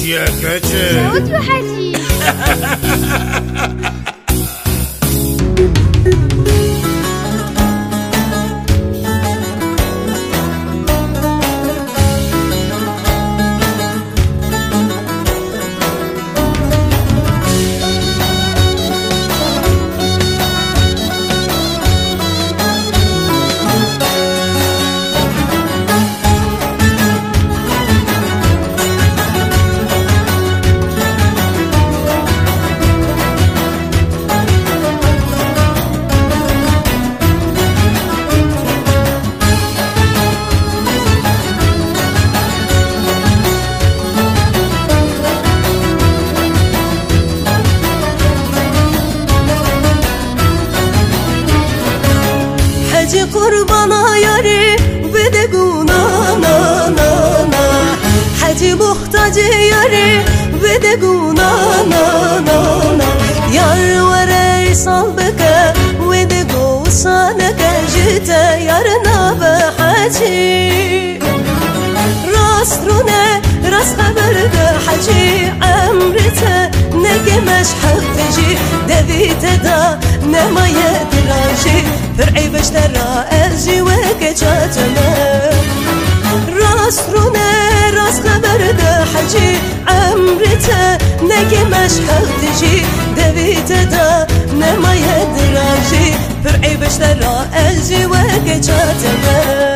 يا كتر شوت وحجي قربانا ياري بدقونا نا نا نا حجي محتاج ياري بدقونا نا نا نا يار وري صلبك ودقو صانك جيت يارنا بحجي راس رونا راس خبرك حجي عمرته نقمش حفتجي دبيت دا نما يدراجي فرعي بشترى أجي وكجاتنا راس رونا راس خبر دا حجي عمرته نقمش حفتجي دبيت دا نما يدراجي فرعي بشترى أجي وكجاتنا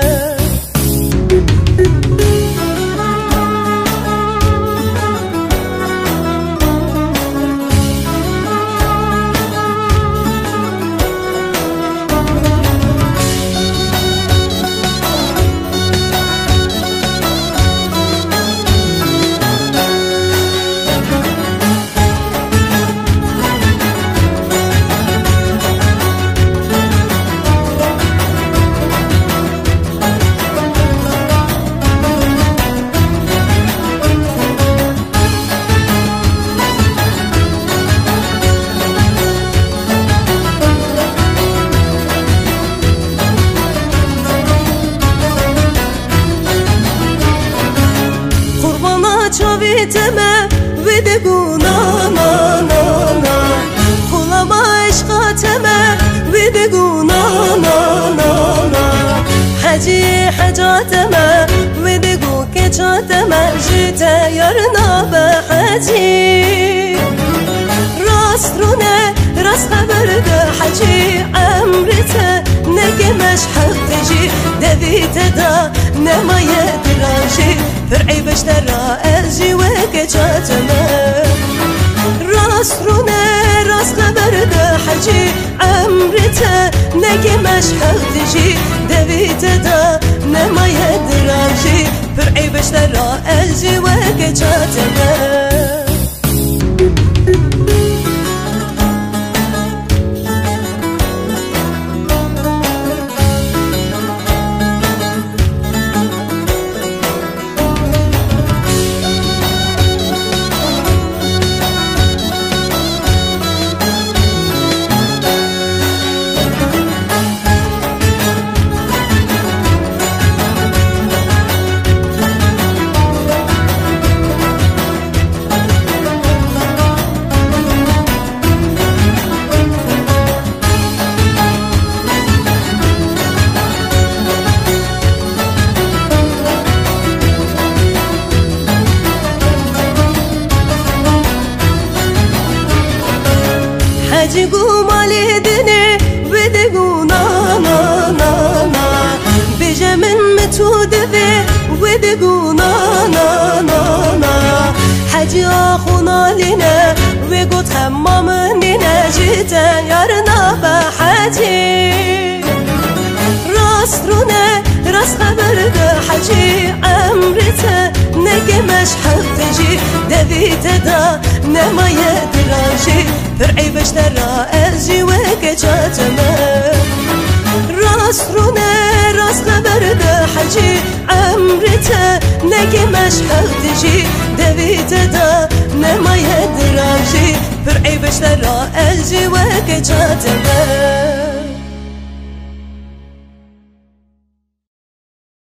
تما بدقونا نا نا نا خلا ما عشقا تما بدقونا نا نا نا حجي حجاتما بدقو كجاتما جيتا يارنا بحجي راس رونا راس خبر دا حجي عمرته نقمش حفتجي دبيت دا نما يدراجي فرعي بشترى أجي وكجاتما راس رونا راس خبر دا حجي عمرته نقمش حفتجي دبيت دا نما يدراجي فرعي بشترى أجي وكجاتما حجي قوم علي دني بدقونا نا نا نا بيجا من متود في ودقونا نا نا نا حجي أخونا لنا وقلت حمام مننا جيتا يارنا بحجي راس رونا راس خبر دا حجي عمرته نقمش حفتجي دبيت دا نما يدراجي فرعي بشترى أجي وكجاتما راس رونا راس خبر دا حجي عمرته نقمش حفتجي دبيت دا نما يدراجي فرعي بشترى أجي وكجاتما